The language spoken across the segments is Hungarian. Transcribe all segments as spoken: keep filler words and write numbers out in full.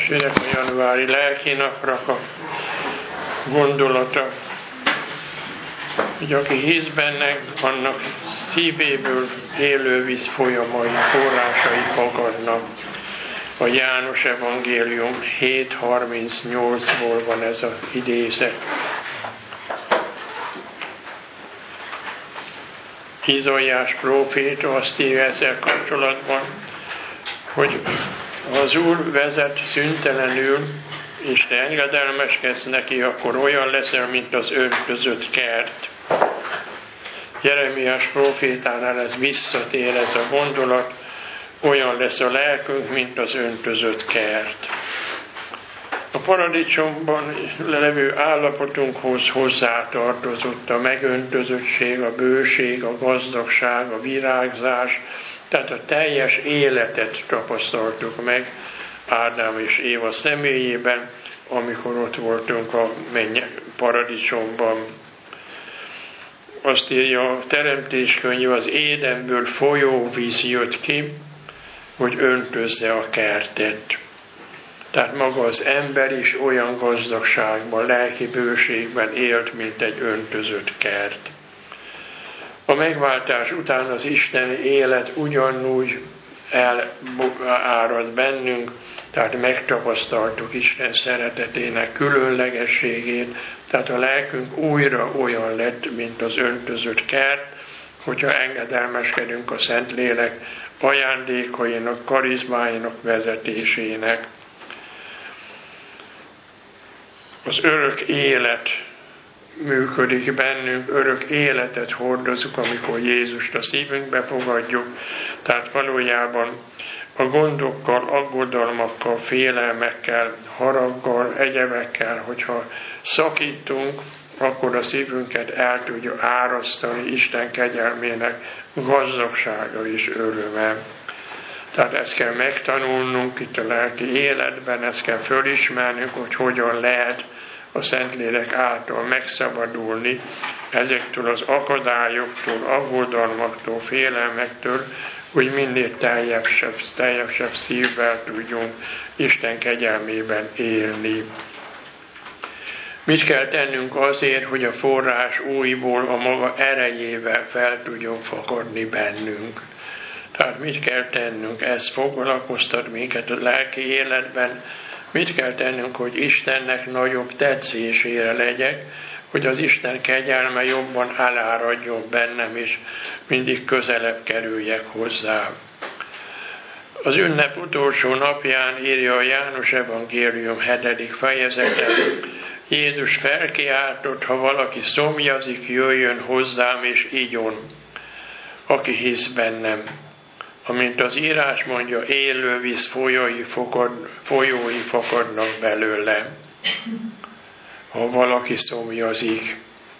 Sőnek a januári lelkinapnak a gondolata, hogy aki hisz benne, annak szívéből élő víz folyamai, forrásai fakadnak. A János Evangélium hét harmincnyolcból van ez az idézet. Izaiás próféta azt írja ezzel kapcsolatban, hogy az Úr vezet szüntelenül, és te engedelmeskedsz neki, akkor olyan leszel, mint az öntözött kert. Jeremiás prófétánál ez visszatér, ez a gondolat, olyan lesz a lelkünk, mint az öntözött kert. A paradicsomban levő állapotunkhoz hozzátartozott a megöntözöttség, a bőség, a gazdagság, a virágzás, tehát a teljes életet tapasztaltuk meg Ádám és Éva személyében, amikor ott voltunk a menny paradicsomban. Azt írja a teremtéskönyv, az Édenből folyó víz jött ki, hogy öntözze a kertet. Tehát maga az ember is olyan gazdagságban, lelki bőségben élt, mint egy öntözött kert. A megváltás után az isteni élet ugyanúgy elárad bennünk, tehát megtapasztaltuk Isten szeretetének különlegességét, tehát a lelkünk újra olyan lett, mint az öntözött kert, hogyha engedelmeskedünk a Szentlélek ajándékainak, karizmáinak vezetésének. Az örök élet működik bennünk, örök életet hordozunk, amikor Jézust a szívünkbe fogadjuk, tehát valójában a gondokkal, aggodalmakkal, félelmekkel, haraggal, egyebekkel, hogyha szakítunk, akkor a szívünket el tudja árasztani Isten kegyelmének gazdagsága és öröme. Tehát ezt kell megtanulnunk itt a lelki életben, ezt kell fölismernünk, hogy hogyan lehet a Szentlélek által megszabadulni ezektől az akadályoktól, aggodalmaktól, félelmektől, hogy minél teljesebb, teljesebb szívvel tudjunk Isten kegyelmében élni. Mit kell tennünk azért, hogy a forrás újból a maga erejével fel tudjon fakadni bennünk? Tehát mit kell tennünk? Ez foglalkoztat minket a lelki életben. Mit kell tennünk, hogy Istennek nagyobb tetszésére legyek, hogy az Isten kegyelme jobban eláradjon bennem, és mindig közelebb kerüljek hozzá. Az ünnep utolsó napján írja a János Evangélium hetedik fejezete, Jézus felkiáltott, ha valaki szomjazik, jöjjön hozzám és igyon, aki hisz bennem. Amint az írás mondja, élő víz folyói, fakad, folyói fakadnak belőle, ha valaki szomjazik.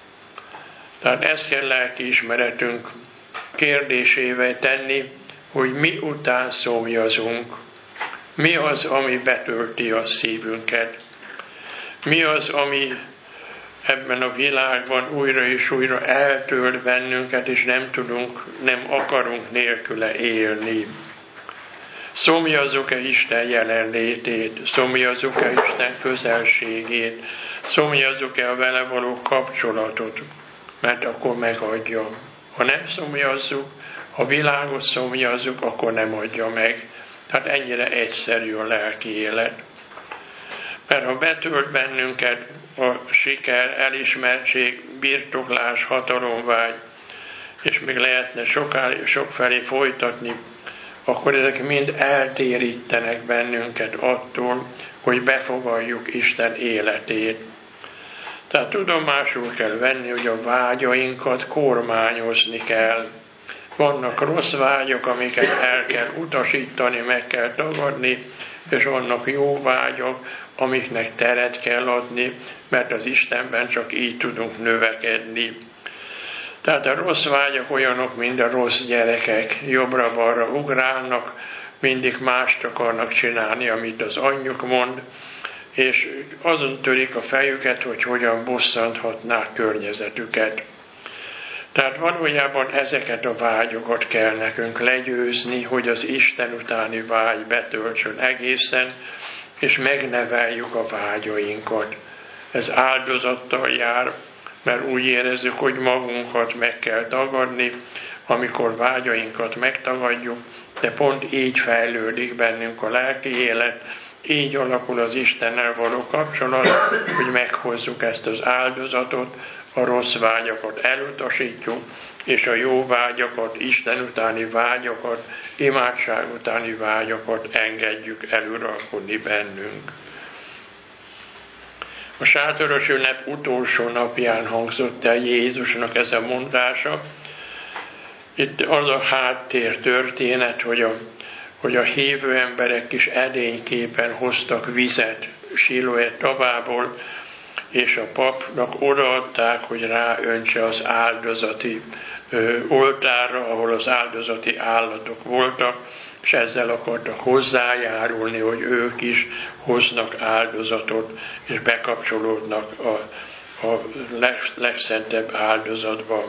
Tehát ezt kell lelkiismeretünk kérdésével tenni, hogy mi után szomjazunk. Mi az, ami betölti a szívünket? Mi az, ami ebben a világban újra és újra eltölt bennünket, és nem tudunk, nem akarunk nélküle élni. Szomjazzuk-e Isten jelenlétét, szomjazzuk-e Isten közelségét, szomjazzuk-e a vele való kapcsolatot, mert akkor megadja. Ha nem szomjazzuk, ha világos szomjazzuk, akkor nem adja meg. Tehát ennyire egyszerű a lelki élet. Mert ha betölt bennünket a siker, elismertség, birtoklás, hatalomvágy, és még lehetne soká, sokfelé folytatni, akkor ezek mind eltérítenek bennünket attól, hogy befogadjuk Isten életét. Tehát tudomásul kell venni, hogy a vágyainkat kormányozni kell. Vannak rossz vágyak, amiket el kell utasítani, meg kell tagadni, és vannak jó vágyak, amiknek teret kell adni, mert az Istenben csak így tudunk növekedni. Tehát a rossz vágyak olyanok, mint a rossz gyerekek, jobbra-balra ugrálnak, mindig mást akarnak csinálni, amit az anyjuk mond, és azon törik a fejüket, hogy hogyan bosszanthatnák környezetüket. Tehát valójában ezeket a vágyokat kell nekünk legyőzni, hogy az Isten utáni vágy betöltsön egészen, és megneveljük a vágyainkat. Ez áldozattal jár, mert úgy érezzük, hogy magunkat meg kell tagadni, amikor vágyainkat megtagadjuk, de pont így fejlődik bennünk a lelki élet, így alakul az Istennel való kapcsolat, hogy meghozzuk ezt az áldozatot, a rossz vágyakat elutasítjuk, és a jó vágyakat, Isten utáni vágyakat, imádság utáni vágyakat engedjük eluralkodni bennünk. A sátoros ünnep utolsó napján hangzott el Jézusnak ez a mondása. Itt az a háttér történet, hogy a, hogy a hívő emberek is edényképpen hoztak vizet Siloé tavából, és a papnak odaadták, hogy ráöntse az áldozati ö, oltárra, ahol az áldozati állatok voltak, és ezzel akartak hozzájárulni, hogy ők is hoznak áldozatot, és bekapcsolódnak a, a legszentebb áldozatban.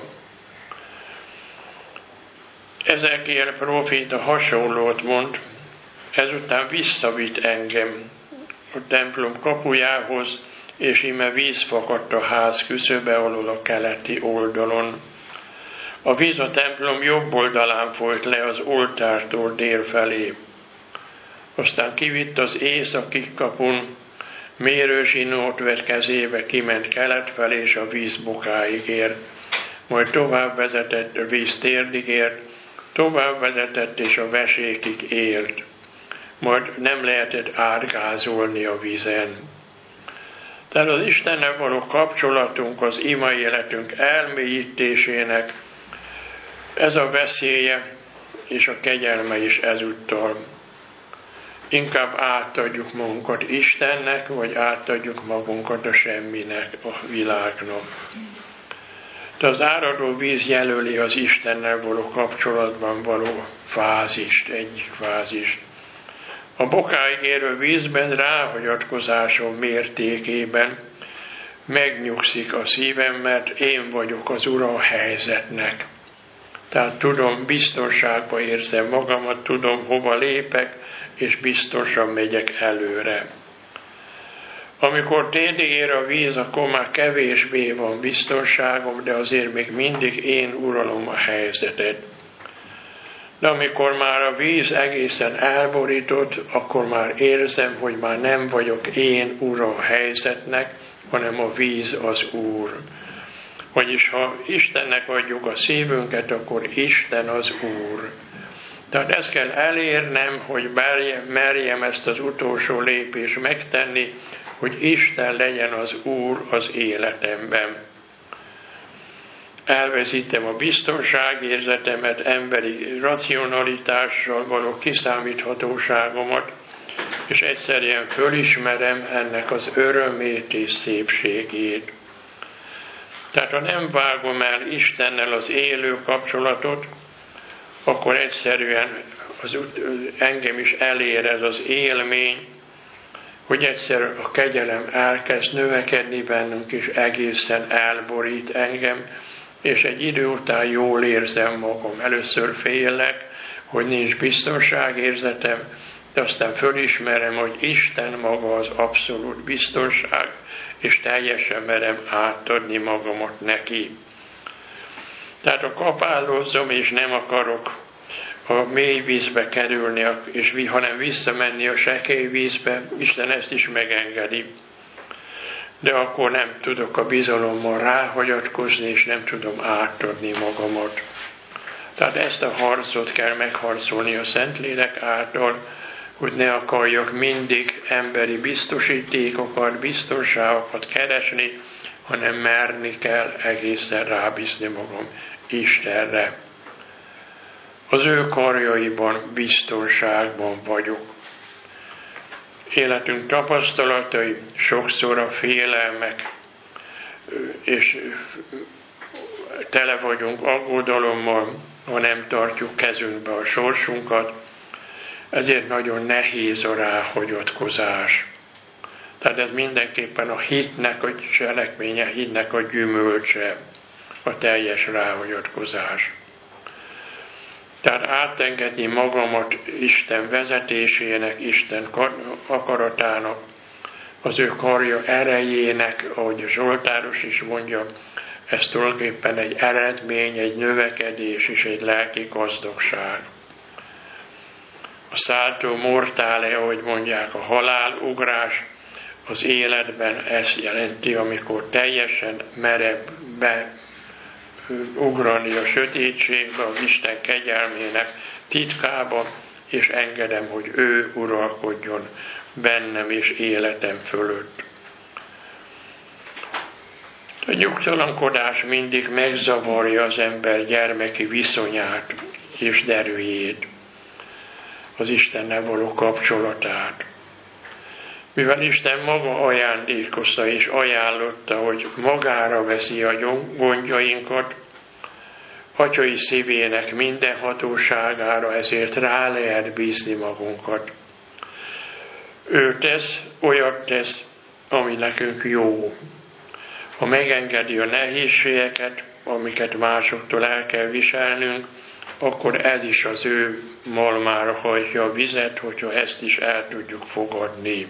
Ezekiel próféta hasonlót mond, ezután visszavitt engem a templom kapujához, és íme víz fakadt a ház küszöbe alól a keleti oldalon. A víz a templom jobb oldalán folyt le az oltártól dél felé. Aztán kivitt az északi kapun, mérőzsinót vett kezébe, kiment kelet felé, és a víz bokáig ért. Majd tovább vezetett, a víz térdig ért, tovább vezetett, és a vesékig ért. Majd nem lehetett átgázolni a vízen. Tehát az Istennel való kapcsolatunk, az ima életünk elmélyítésének ez a veszélye és a kegyelme is ezúttal. Inkább átadjuk magunkat Istennek, vagy átadjuk magunkat a semminek, a világnak. De az áradó víz jelöli az Istennel való kapcsolatban való fázist, egyik fázist. A bokáig érő vízben ráhagyatkozásom mértékében megnyugszik a szívem, mert én vagyok az ura a helyzetnek. Tehát tudom, biztonságban érzem magamat, tudom, hova lépek, és biztosan megyek előre. Amikor térdig ér a víz, akkor már kevésbé van biztonságom, de azért még mindig én uralom a helyzetet. De amikor már a víz egészen elborított, akkor már érzem, hogy már nem vagyok én ura a helyzetnek, hanem a víz az Úr. Vagyis ha Istennek adjuk a szívünket, akkor Isten az Úr. Tehát ezt kell elérnem, hogy merjem ezt az utolsó lépést megtenni, hogy Isten legyen az Úr az életemben. Elveszítem a biztonságérzetemet, emberi racionalitással való kiszámíthatóságomat, és egyszerűen fölismerem ennek az örömét és szépségét. Tehát ha nem vágom el Istennel az élő kapcsolatot, akkor egyszerűen az, engem is elér ez az élmény, hogy egyszer a kegyelem elkezd növekedni bennünk, és egészen elborít engem, és egy idő után jól érzem magam. Először félek, hogy nincs biztonságérzetem, de aztán fölismerem, hogy Isten maga az abszolút biztonság, és teljesen merem átadni magamat neki. Tehát a kapálózzom, és nem akarok a mély vízbe kerülni, és, hanem visszamenni a sekély vízbe, Isten ezt is megengedi. De akkor nem tudok a bizalommal ráhagyatkozni, és nem tudom átadni magamat. Tehát ezt a harcot kell megharcolni a Szentlélek által, hogy ne akarjak mindig emberi biztosítékokat, biztonságokat keresni, hanem merni kell egészen rábízni magam Istenre. Az ő karjaiban, biztonságban vagyok. Életünk tapasztalatai sokszor a félelmek, és tele vagyunk aggodalommal, ha nem tartjuk kezünkbe a sorsunkat, ezért nagyon nehéz a ráhagyatkozás. Tehát ez mindenképpen a hitnek a cselekménye, hitnek a gyümölcse, a teljes ráhagyatkozás. Tehát átengedni magamat Isten vezetésének, Isten akaratának, az ő karja erejének, ahogy a Zsoltáros is mondja, ez tulajdonképpen egy eredmény, egy növekedés és egy lelki gazdagság. A salto mortale, ahogy mondják, a halálugrás az életben ezt jelenti, amikor teljesen merev beugrani a sötétségbe, az Isten kegyelmének titkába, és engedem, hogy ő uralkodjon bennem és életem fölött. A nyugtalankodás mindig megzavarja az ember gyermeki viszonyát és derűjét, az Istennel való kapcsolatát. Mivel Isten maga ajándékozta és ajánlotta, hogy magára veszi a gondjainkat, atyai szívének minden hatóságára, ezért rá lehet bízni magunkat. Ő tesz, olyat tesz, ami nekünk jó. Ha megengedi a nehézségeket, amiket másoktól el kell viselnünk, akkor ez is az ő malmára hajtja a vizet, hogyha ezt is el tudjuk fogadni.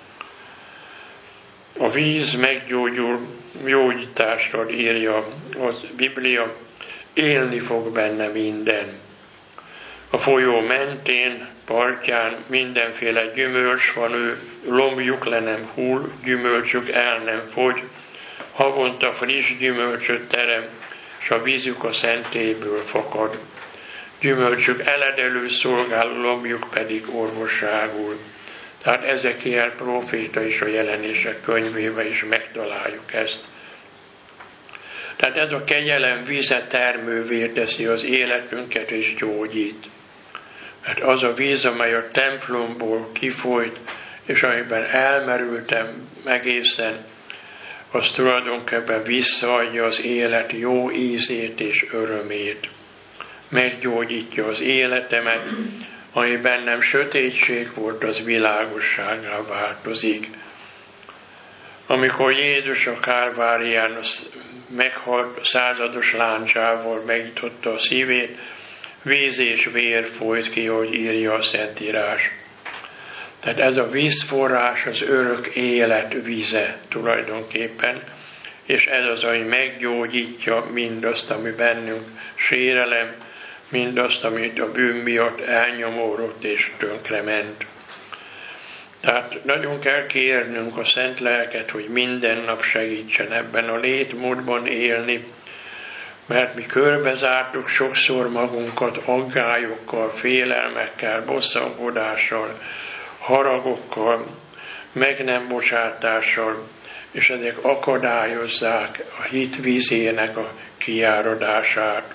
A víz meggyógyul, gyógyítást ad, írja a Biblia, élni fog benne minden. A folyó mentén, partján mindenféle gyümölcs van, ő lombjuk le nem hull, gyümölcsük el nem fogy, havonta friss gyümölcsöt terem, és a vízük a szentélyből fakad. Gyümölcsük eledelő szolgáló, lombjuk pedig orvosságul. Tehát Ezekiel próféta is a Jelenések könyvében is megtaláljuk ezt. Tehát ez a kegyelem víze termővé teszi az életünket és gyógyít. Mert az a víz, amely a templomból kifolyt, és amiben elmerültem egészen, az tulajdonképpen visszaadja az élet jó ízét és örömét. Meggyógyítja az életemet, ami bennem sötétség volt, az világossággá változik. Amikor Jézus a Kálvárián meghalt, a százados láncsával megnyitotta a szívét, víz és vér folyt ki, hogy írja a Szentírás. Tehát ez a vízforrás az örök élet víze tulajdonképpen, és ez az, ami meggyógyítja mindazt, ami bennünk sérelem, mindazt, amit a bűn miatt elnyomódott és tönkrement. Tehát nagyon kell kérnünk a Szent Lelket, hogy minden nap segítsen ebben a létmódban élni, mert mi körbezártuk sokszor magunkat aggályokkal, félelmekkel, bosszankodással, haragokkal, meg nem bocsátással, és ezek akadályozzák a hit vízének a kiáradását.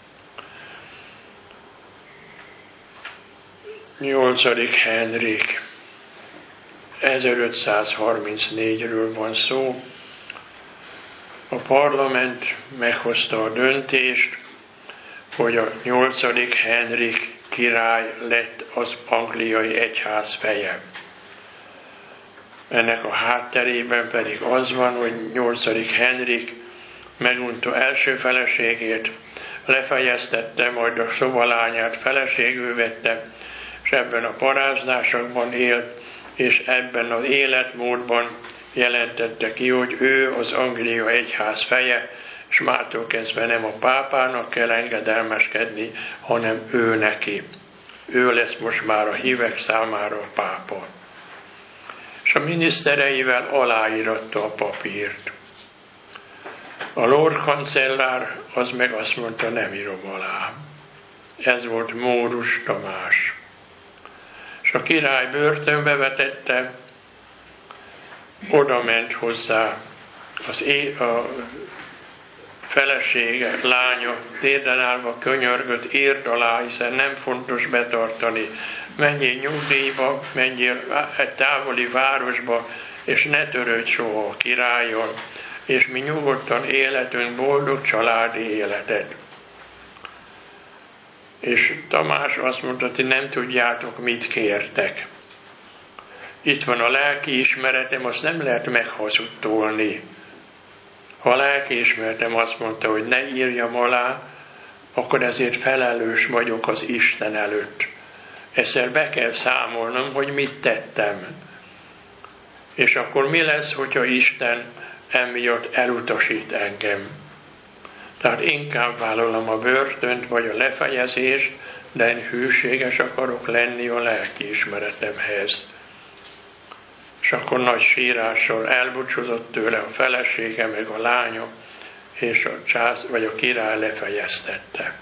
Nyolcadik Henrik, ezerötszázharmincnégyről van szó. A parlament meghozta a döntést, hogy a nyolcadik Henrik király lett az angliai egyház feje. Ennek a hátterében pedig az van, hogy nyolcadik Henrik megunta első feleségét, lefejeztette, majd a szobalányát feleségül vette, és ebben a paráznásokban élt, és ebben az életmódban jelentette ki, hogy ő az Anglia egyház feje, és mától kezdve nem a pápának kell engedelmeskedni, hanem ő neki. Ő lesz most már a hívek számára a pápa. És a minisztereivel aláíratta a papírt. A Lord kancellár az meg azt mondta, nem írom alá. Ez volt Mórus Tamás. És a király börtönbe vetette, oda ment hozzá az é- a felesége, lánya, térden állva könyörgött, írd alá, hiszen nem fontos betartani. Menjél nyugdíjba, menjél egy távoli városba, és ne törődj soha a királlyal, és mi nyugodtan életünk boldog családi életet. És Tamás azt mondta, hogy nem tudjátok, mit kértek. Itt van a lelki ismeretem, azt nem lehet meghazudtolni. Ha a lelki ismeretem azt mondta, hogy ne írjam alá, akkor ezért felelős vagyok az Isten előtt. Ezzel be kell számolnom, hogy mit tettem. És akkor mi lesz, hogyha Isten emiatt elutasít engem? Tehát inkább vállalom a börtönt, vagy a lefejezést, de én hűséges akarok lenni a lelkiismeretemhez. És akkor nagy sírással elbúcsúzott tőle a felesége, meg a lánya, és a csász, vagy a király lefejeztette.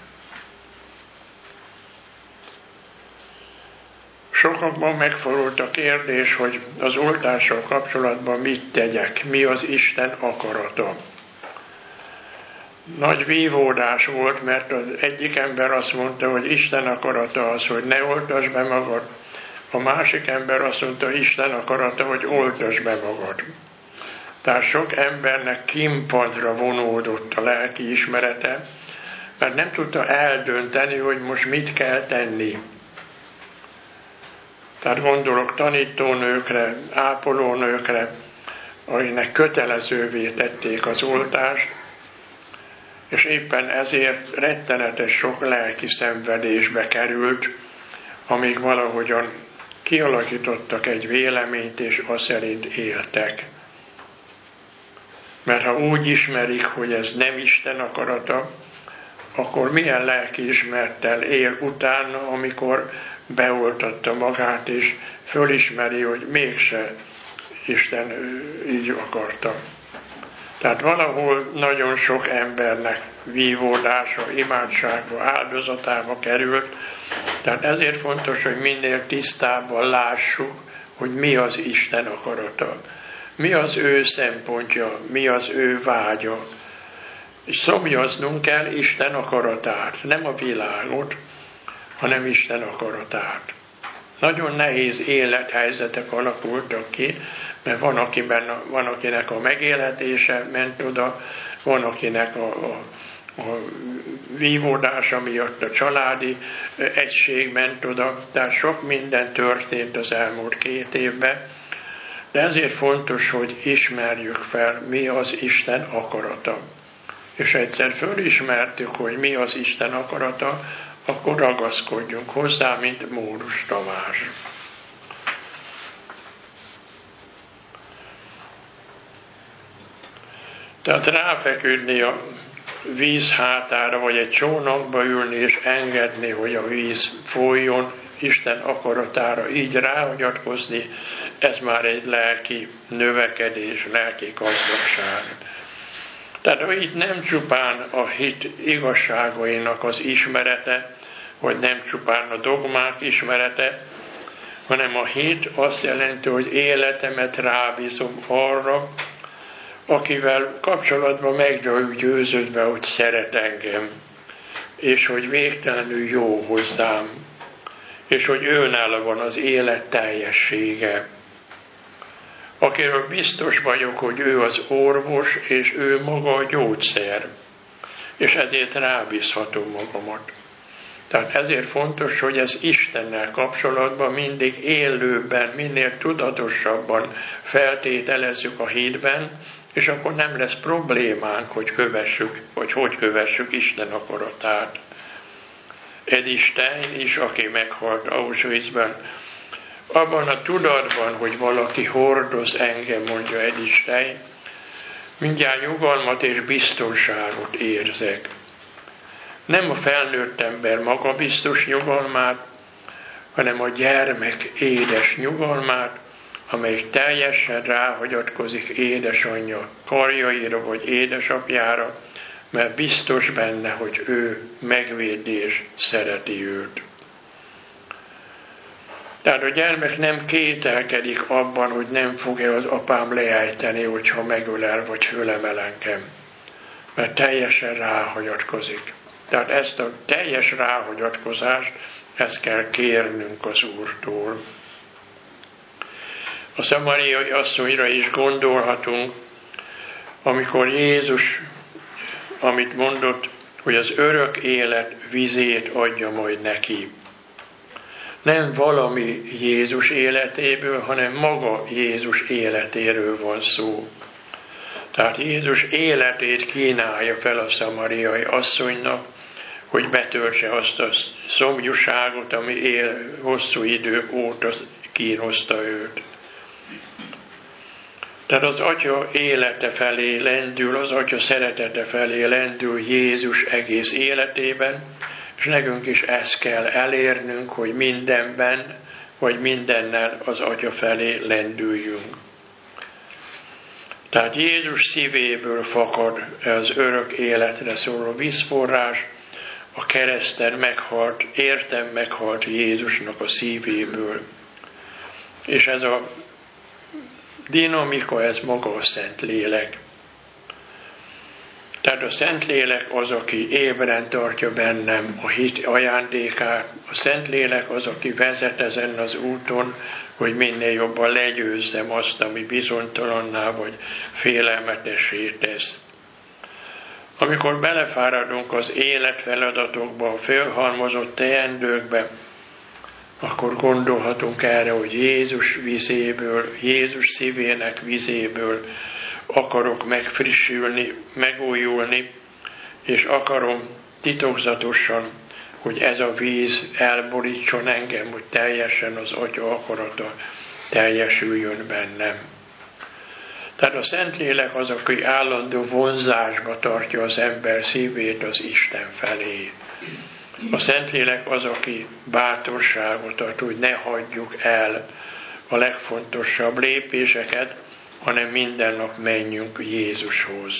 Sokakban megfordult a kérdés, hogy az oltással kapcsolatban mit tegyek, mi az Isten akarata. Nagy vívódás volt, mert az egyik ember azt mondta, hogy Isten akarata az, hogy ne oltasd be magad, a másik ember azt mondta, Isten akarata, hogy oltasd be magad. Tehát sok embernek kimpadra vonódott a lelki ismerete, mert nem tudta eldönteni, hogy most mit kell tenni. Tehát gondolok tanítónőkre, ápolónőkre, akinek kötelezővé tették az oltást, és éppen ezért rettenetes sok lelki szenvedésbe került, amíg valahogyan kialakítottak egy véleményt, és azt szerint éltek. Mert ha úgy ismerik, hogy ez nem Isten akarata, akkor milyen lelkiismerettel él utána, amikor beoltatta magát, és fölismeri, hogy mégse Isten így akarta. Tehát valahol nagyon sok embernek vívódása, imádságba, áldozatába került. Tehát ezért fontos, hogy minél tisztábban lássuk, hogy mi az Isten akarata. Mi az ő szempontja, mi az ő vágya. És szomjaznunk kell Isten akaratát, nem a világot, hanem Isten akaratát. Nagyon nehéz élethelyzetek alakultak ki, mert van, akiben, van akinek a megélhetése ment oda, van akinek a, a, a vívódása miatt a családi egység ment oda, tehát sok minden történt az elmúlt két évben, de ezért fontos, hogy ismerjük fel, mi az Isten akarata. És egyszer fölismertük, hogy mi az Isten akarata, akkor ragaszkodjunk hozzá, mint Móros Tamás. Tehát ráfeküdni a víz hátára, vagy egy csónakba ülni, és engedni, hogy a víz folyjon, Isten akaratára így ráhagyatkozni, ez már egy lelki növekedés, lelki gazdagság. Tehát itt nem csupán a hit igazságainak az ismerete, vagy nem csupán a dogmák ismerete, hanem a hit azt jelenti, hogy életemet rábízom arra, akivel kapcsolatban meg vagyok győződve, hogy szeret engem, és hogy végtelenül jó hozzám, és hogy őnála van az élet teljessége. Akiről biztos vagyok, hogy ő az orvos, és ő maga a gyógyszer, és ezért rábízhatom magamat. Tehát ezért fontos, hogy ez Istennel kapcsolatban mindig élőbben, minél tudatosabban feltételezzük a hitben, és akkor nem lesz problémánk, hogy kövessük, vagy hogy kövessük Isten akaratát. Edith Stein is, aki meghalt Auschwitzben, abban a tudatban, hogy valaki hordoz engem, mondja Edith Stein, mindjárt nyugalmat és biztonságot érzek. Nem a felnőtt ember magabiztos nyugalmát, hanem a gyermek édes nyugalmát, amely teljesen ráhagyatkozik édesanyja karjaira vagy édesapjára, mert biztos benne, hogy ő megvédi és szereti őt. Tehát a gyermek nem kételkedik abban, hogy nem fogja az apám leejteni, hogyha megölel vagy fölemel engem, mert teljesen ráhagyatkozik. Tehát ezt a teljes ráhagyatkozást, ezt kell kérnünk az Úrtól. A szamariai asszonyra is gondolhatunk, amikor Jézus, amit mondott, hogy az örök élet vizét adja majd neki. Nem valami Jézus életéből, hanem maga Jézus életéről van szó. Tehát Jézus életét kínálja fel a szamariai asszonynak, hogy betöltse azt a szomjúságot, ami él hosszú idő óta kínozta őt. Tehát az Atya élete felé lendül, az Atya szeretete felé lendül Jézus egész életében, és nekünk is ezt kell elérnünk, hogy mindenben, vagy mindennel az Atya felé lendüljünk. Tehát Jézus szívéből fakad az örök életre szóló vízforrás, a kereszten meghalt, értem meghalt Jézusnak a szívéből. És ez a dinamika, ez maga a Szentlélek. Tehát a Szentlélek az, aki ébren tartja bennem a hit ajándékát. A Szentlélek az, aki vezet ezen az úton, hogy minél jobban legyőzzem azt, ami bizonytalanná vagy félelmetessé tesz. Amikor belefáradunk az életfeladatokba, a fölhalmozott teendőkbe, akkor gondolhatunk erre, hogy Jézus vizéből, Jézus szívének vizéből akarok megfrissülni, megújulni, és akarom titokzatosan, hogy ez a víz elborítson engem, hogy teljesen az Atya akarata teljesüljön bennem. Tehát a Szentlélek az, aki állandó vonzásba tartja az ember szívét az Isten felé. A Szentlélek az, aki bátorságot ad, hogy ne hagyjuk el a legfontosabb lépéseket, hanem minden nap menjünk Jézushoz.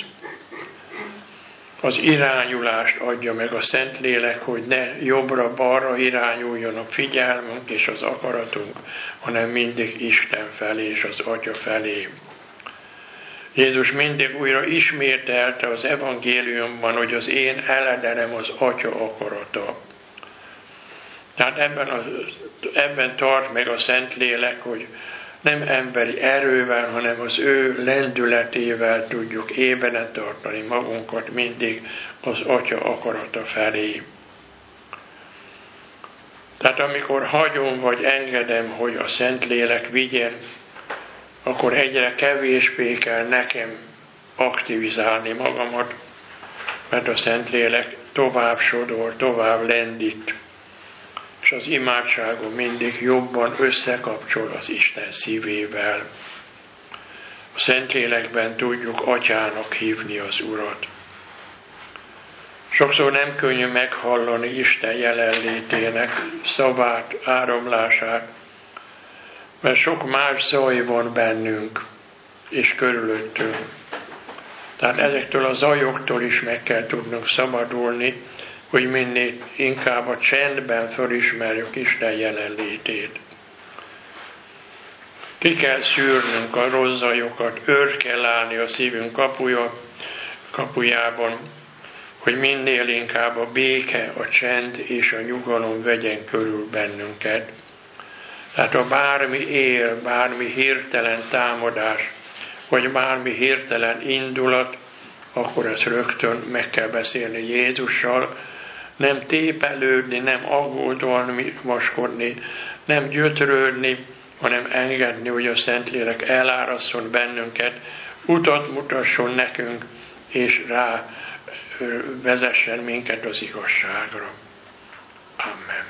Az irányulást adja meg a Szentlélek, hogy ne jobbra-balra irányuljon a figyelmünk és az akaratunk, hanem mindig Isten felé és az Atya felé. Jézus mindig újra ismételte az evangéliumban, hogy az én eledenem az Atya akarata. Tehát ebben, a, ebben tart meg a Szentlélek, hogy nem emberi erővel, hanem az ő lendületével tudjuk éberen tartani magunkat mindig az Atya akarata felé. Tehát amikor hagyom vagy engedem, hogy a Szentlélek vigyen, akkor egyre kevésbé kell nekem aktivizálni magamat, mert a Szentlélek tovább sodor, tovább lendít, és az imádságom mindig jobban összekapcsol az Isten szívével. A Szentlélekben tudjuk Atyának hívni az Urat. Sokszor nem könnyű meghallani Isten jelenlétének szavát, áramlását, mert sok más zaj van bennünk és körülöttünk. Tehát ezektől a zajoktól is meg kell tudnunk szabadulni, hogy minél inkább a csendben felismerjük Isten jelenlétét. Ki kell szűrnünk a rossz zajokat, őrt kell állni a szívünk kapuja, kapujában, hogy minél inkább a béke, a csend és a nyugalom vegyen körül bennünket. Tehát ha bármi él, bármi hirtelen támadás, vagy bármi hirtelen indulat, akkor ezt rögtön meg kell beszélni Jézussal, nem tépelődni, nem aggódalmaskodni, nem gyötrődni, hanem engedni, hogy a Szentlélek eláraszson bennünket, utat mutasson nekünk, és rá vezessen minket az igazságra. Amen.